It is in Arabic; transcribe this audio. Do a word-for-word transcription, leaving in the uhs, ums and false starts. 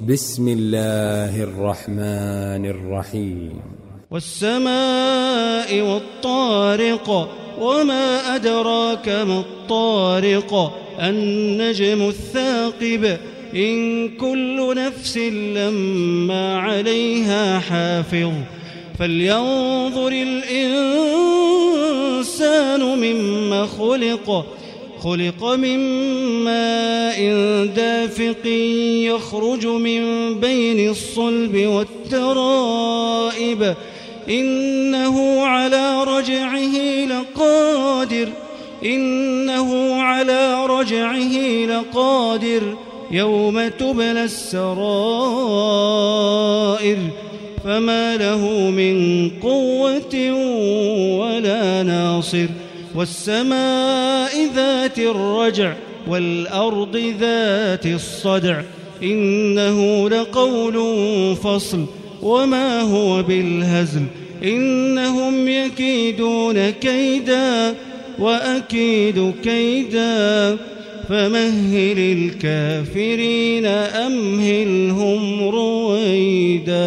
بسم الله الرحمن الرحيم. والسماء والطارق وما أدراك ما الطارق النجم الثاقب إن كل نفس لما عليها حافظ فلينظر الإنسان مما خلق خلق من ماء دافق يخرج من بين الصلب والترائب إنه على رجعه لقادر إنه على رجعه لقادر يوم تبلى السرائر فما له من قوة ولا ناصر والسماء ذات الرجع والأرض ذات الصدع إنه لقول فصل وما هو بالهزل إنهم يكيدون كيدا وأكيد كيدا فمهل الكافرين أمهلهم رويدا.